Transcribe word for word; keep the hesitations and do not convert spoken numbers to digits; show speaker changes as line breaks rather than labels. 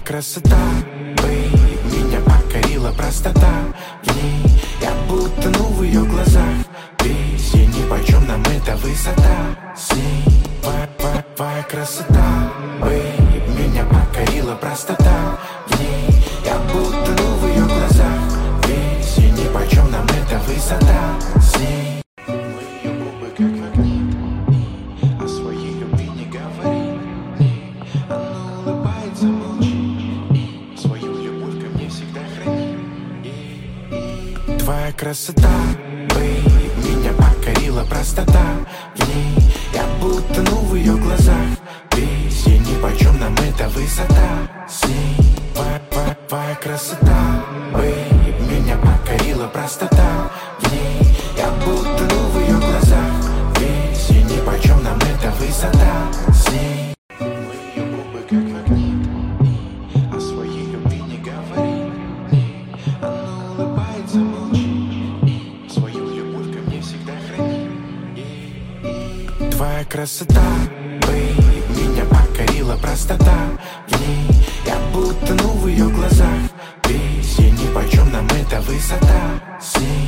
красота, бэй, меня покорила простота. В ней я будто ну в ее глазах. Весь и нипочем нам эта высота. С ней твоя, твоя, твоя красота, бэй, меня покорила простота. В ней я будто ну в ее глазах. Весь и нипочем нам эта высота. С ней ее губы как магнит, о своей любви не говори. Она улыбается, молчи, свою любовь ко мне всегда храни. Твоя красота, бэй, меня покорила простота. В ней я будто ну в ее глазах. Весь и нипочем нам эта высота. С ней твоя, твоя, твоя красота, бэй, меня покорила простота. В ней я будто ну в ее глазах. Весь и нипочем нам эта высота. С ней ее губы как магнит, о своей любви не говори. Она улыбается, молчи, свою любовь ко мне всегда храни. Твоя красота, бэй, меня покорила простота.